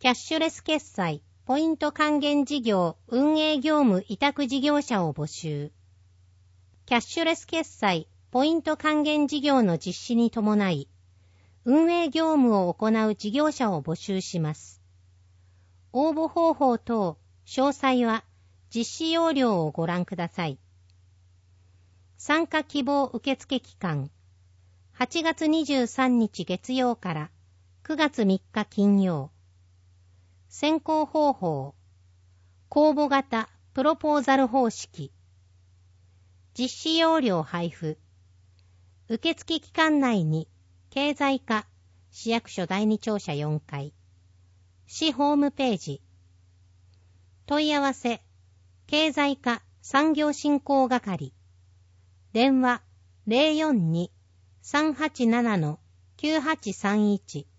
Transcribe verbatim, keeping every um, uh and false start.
キャッシュレス決済、ポイント還元事業、運営業務委託事業者を募集。キャッシュレス決済、ポイント還元事業の実施に伴い、運営業務を行う事業者を募集します。応募方法等、詳細は実施要領をご覧ください。参加希望受付期間、はちがつにじゅうさんにち月曜からくがつみっか金曜。選考方法、公募型プロポーザル方式。実施要領配布。受付期間内に経済課市役所だいに庁舎よんかい。市ホームページ。問い合わせ、経済課産業振興係。電話 ゼロよんに さんはちなな きゅうはちさんいち